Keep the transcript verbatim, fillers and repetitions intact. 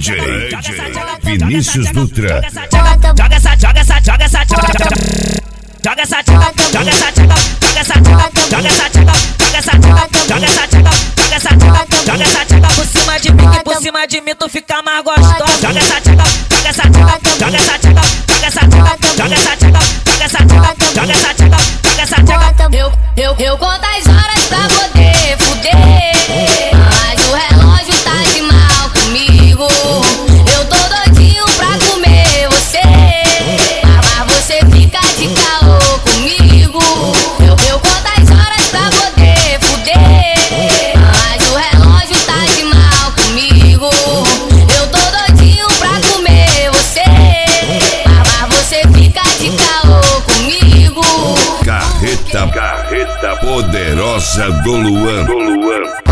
J Vinícius Dutra. Joga essa, joga essa, joga essa, joga joga essa, joga essa, joga essa, joga essa, joga essa, joga essa, joga essa, joga essa, por cima de mim e por cima de mim tu fica mais gostosa. Joga essa, joga essa, joga essa, joga essa, joga essa, joga essa, joga essa, joga essa, joga. Eu, eu, eu conto as horas pra poder fuder, mas o relógio tá de mal comigo. Eu tô doidinho pra comer você, mas você fica de caô comigo. Eu, eu conto as horas pra poder fuder, mas o relógio tá de mal comigo. Eu tô doidinho pra comer você, mas você fica de caô comigo. Carreta, carreta poderosa do Luan. Do Luan.